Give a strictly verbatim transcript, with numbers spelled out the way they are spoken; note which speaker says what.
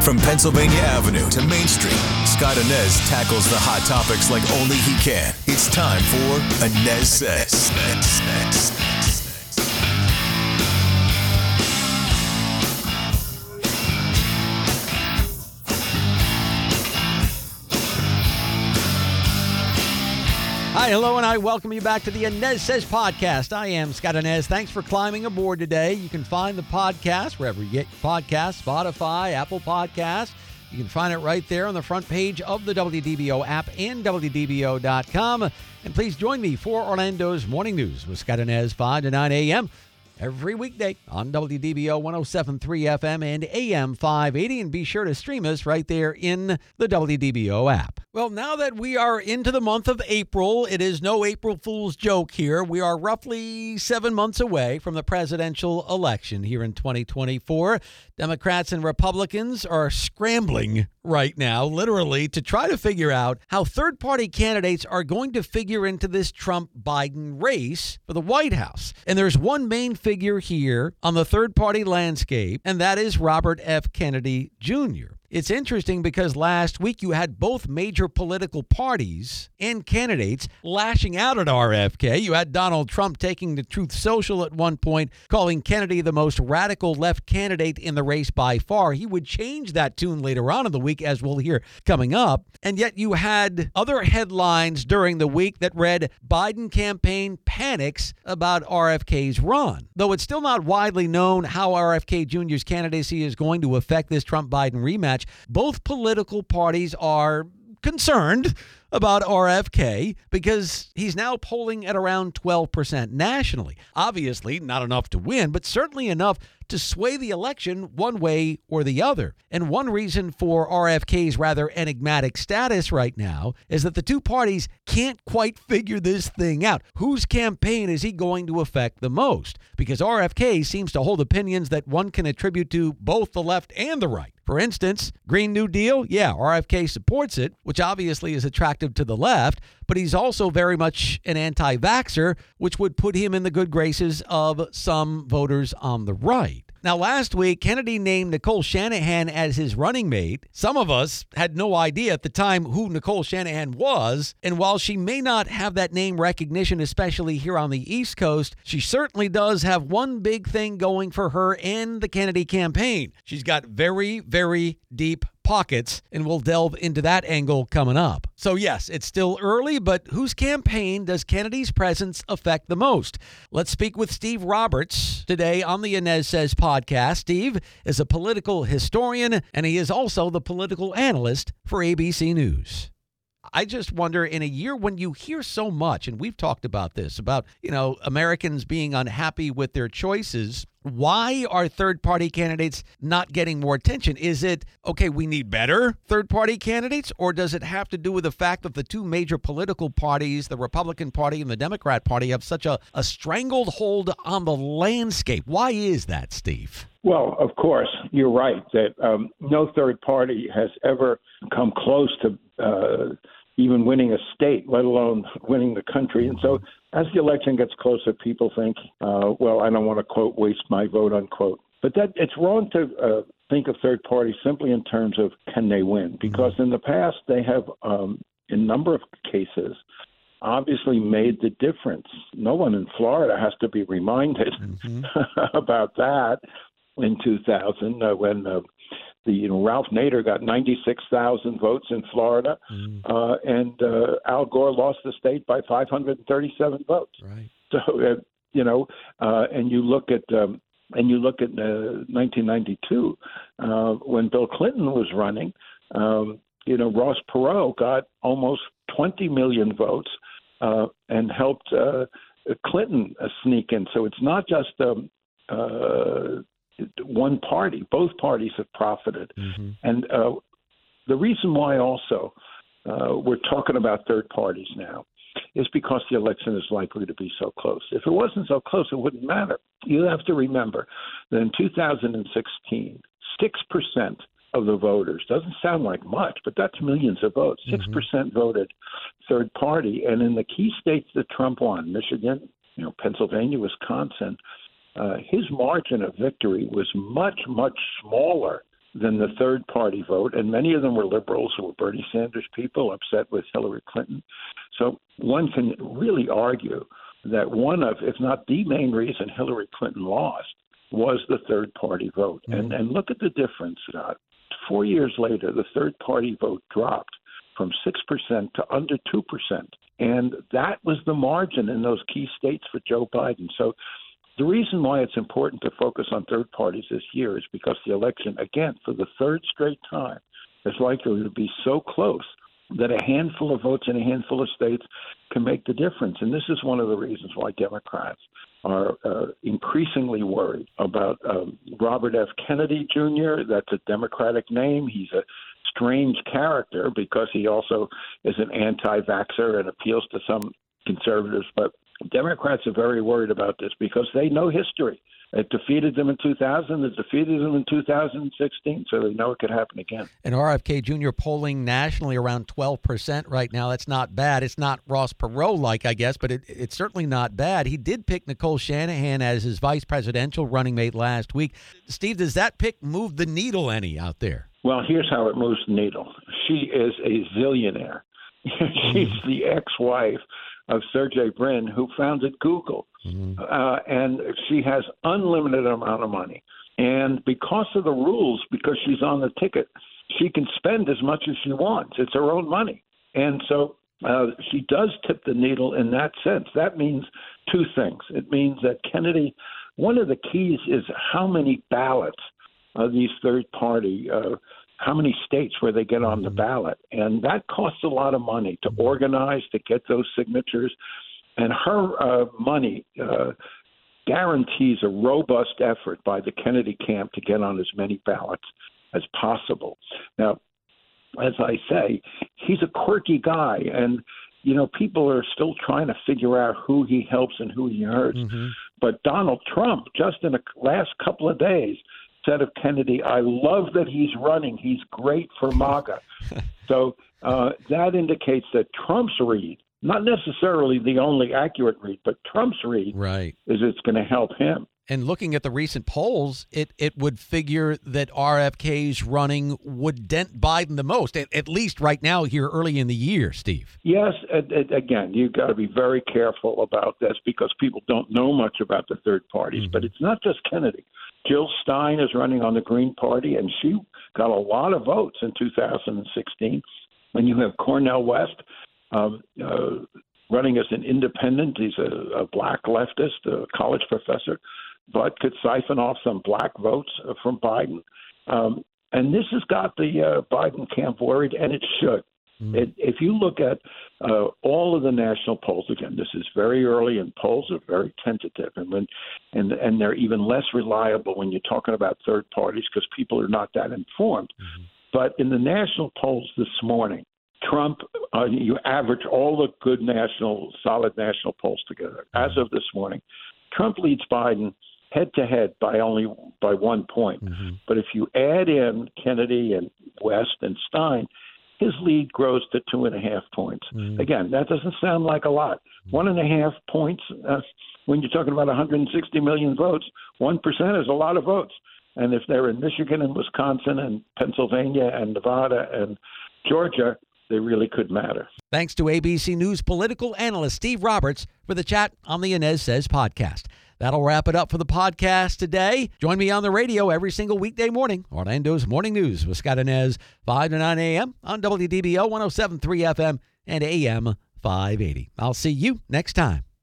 Speaker 1: From Pennsylvania Avenue to Main Street, Scott Inez tackles the hot topics like only he can. It's time for Inez Says.
Speaker 2: Hi, hello, and I welcome you back to the Inez Says podcast. I am Scott Inez. Thanks for climbing aboard today. You can find the podcast wherever you get your podcasts, Spotify, Apple Podcasts. You can find it right there on the front page of the W D B O app and W D B O dot com. And please join me for Orlando's Morning News with Scott Inez, five to nine a.m. every weekday on W D B O one oh seven point three F M and A M five eighty. And be sure to stream us right there in the W D B O app. Well, now that we are into the month of April, it is no April Fool's joke here. We are roughly seven months away from the presidential election here in twenty twenty-four. Democrats and Republicans are scrambling right now, literally, to try to figure out how third-party candidates are going to figure into this Trump-Biden race for the White House. And there's one main figure here on the third-party landscape, and that is Robert F. Kennedy Junior It's interesting because last week you had both major political parties and candidates lashing out at R F K. You had Donald Trump taking to Truth Social at one point, calling Kennedy the most radical left candidate in the race by far. He would change that tune later on in the week, as we'll hear coming up. And yet you had other headlines during the week that read, Biden campaign panics about R F K's run. Though it's still not widely known how R F K Junior's candidacy is going to affect this Trump-Biden rematch, both political parties are concerned about R F K because he's now polling at around twelve percent nationally. Obviously, not enough to win, but certainly enough to sway the election one way or the other. And one reason for R F K's rather enigmatic status right now is that the two parties can't quite figure this thing out. Whose campaign is he going to affect the most? Because R F K seems to hold opinions that one can attribute to both the left and the right. For instance, Green New Deal, yeah, R F K supports it, which obviously is attractive to the left, but he's also very much an anti-vaxxer, which would put him in the good graces of some voters on the right. Now, last week, Kennedy named Nicole Shanahan as his running mate. Some of us had no idea at the time who Nicole Shanahan was, and while she may not have that name recognition, especially here on the East Coast, she certainly does have one big thing going for her and the Kennedy campaign. She's got very, very deep pockets, and we'll delve into that angle coming up. So yes, it's still early, but whose campaign does Kennedy's presence affect the most? Let's speak with Steve Roberts today on the Inez Says podcast. Steve is a political historian, and he is also the political analyst for A B C News. I just wonder, in a year when you hear so much, and we've talked about this, about, you know, Americans being unhappy with their choices, why are third-party candidates not getting more attention? Is it, okay, we need better third-party candidates, or does it have to do with the fact that the two major political parties, the Republican Party and the Democrat Party, have such a, a strangled hold on the landscape? Why is that, Steve?
Speaker 3: Well, of course, you're right that um, no third party has ever come close to uh, even winning a state, let alone winning the country. And so as the election gets closer, people think, uh, well, I don't want to, quote, waste my vote, unquote. But that it's wrong to uh, think of third parties simply in terms of can they win? Because in the past, they have, um, in a number of cases, obviously made the difference. No one in Florida has to be reminded mm-hmm. about that in two thousand uh, when uh, the you know Ralph Nader got ninety-six thousand votes in Florida, mm. uh, and uh, Al Gore lost the state by five hundred thirty-seven votes.
Speaker 2: Right.
Speaker 3: So uh, you know, uh, and you look at um, and you look at uh, nineteen ninety-two uh, when Bill Clinton was running. Um, you know, Ross Perot got almost twenty million votes uh, and helped uh, Clinton uh, sneak in. So it's not just um, uh, one party. Both parties have profited. Mm-hmm. And uh, the reason why also uh, we're talking about third parties now is because the election is likely to be so close. If it wasn't so close, it wouldn't matter. You have to remember that in two thousand sixteen, six percent of the voters, doesn't sound like much, but that's millions of votes, six percent mm-hmm. voted third party. And in the key states that Trump won, Michigan, you know, Pennsylvania, Wisconsin, Uh, his margin of victory was much, much smaller than the third party vote, and many of them were liberals who were Bernie Sanders people upset with Hillary Clinton. So one can really argue that one of, if not the main reason Hillary Clinton lost was the third party vote. Mm-hmm. And and look at the difference. Uh, four years later, the third party vote dropped from six percent to under two percent. And that was the margin in those key states for Joe Biden. So the reason why it's important to focus on third parties this year is because the election, again, for the third straight time, is likely to be so close that a handful of votes in a handful of states can make the difference. And this is one of the reasons why Democrats are uh, increasingly worried about um, Robert F. Kennedy Junior That's a Democratic name. He's a strange character because he also is an anti-vaxxer and appeals to some conservatives. But Democrats are very worried about this because they know history. It defeated them in two thousand. It defeated them in two thousand sixteen, so they know it could happen again.
Speaker 2: And R F K Junior polling nationally around twelve percent right now. That's not bad. It's not Ross Perot-like, I guess, but it, it's certainly not bad. He did pick Nicole Shanahan as his vice presidential running mate last week. Steve, does that pick move the needle any out there?
Speaker 3: Well, here's how it moves the needle. She is a zillionaire. She's the ex-wife of Sergey Brin, who founded Google. Mm-hmm. Uh, and she has unlimited amount of money. And because of the rules, because she's on the ticket, she can spend as much as she wants. It's her own money. And so uh, she does tip the needle in that sense. That means two things. It means that Kennedy, one of the keys is how many ballots uh, these third party uh how many states where they get on the ballot. And that costs a lot of money to organize, to get those signatures. And her uh, money uh, guarantees a robust effort by the Kennedy camp to get on as many ballots as possible. Now, as I say, he's a quirky guy. And, you know, people are still trying to figure out who he helps and who he hurts. Mm-hmm. But Donald Trump, just in the last couple of days, said of Kennedy, I love that he's running. He's great for MAGA. So uh, that indicates that Trump's read, not necessarily the only accurate read, but Trump's read
Speaker 2: right.
Speaker 3: is it's going to help him.
Speaker 2: And looking at the recent polls, it, it would figure that R F K's running would dent Biden the most, at, at least right now here early in the year, Steve.
Speaker 3: Yes. And, and again, you've got to be very careful about this because people don't know much about the third parties. Mm-hmm. But it's not just Kennedy. Jill Stein is running on the Green Party, and she got a lot of votes in two thousand sixteen. And you have Cornel West um, uh, running as an independent. He's a, a black leftist, a college professor, but could siphon off some black votes from Biden. Um, and this has got the uh, Biden camp worried, and it should. Mm. It, if you look at uh, all of the national polls, again, this is very early, and polls are very tentative, and when, and and they're even less reliable when you're talking about third parties because people are not that informed. Mm-hmm. But in the national polls this morning, Trump, uh, you average all the good national, solid national polls together. Mm-hmm. As of this morning, Trump leads Biden head-to-head by only by one point. Mm-hmm. But if you add in Kennedy and West and Stein, his lead grows to two and a half points. Mm. Again, that doesn't sound like a lot. One and a half points, uh, when you're talking about one hundred sixty million votes, one percent is a lot of votes. And if they're in Michigan and Wisconsin and Pennsylvania and Nevada and Georgia, they really could matter.
Speaker 2: Thanks to A B C News political analyst Steve Roberts for the chat on the Inez Says podcast. That'll wrap it up for the podcast today. Join me on the radio every single weekday morning. Orlando's Morning News with Scott Inez, five to nine a.m. on W D B O one oh seven point three F M and A M five eighty. I'll see you next time.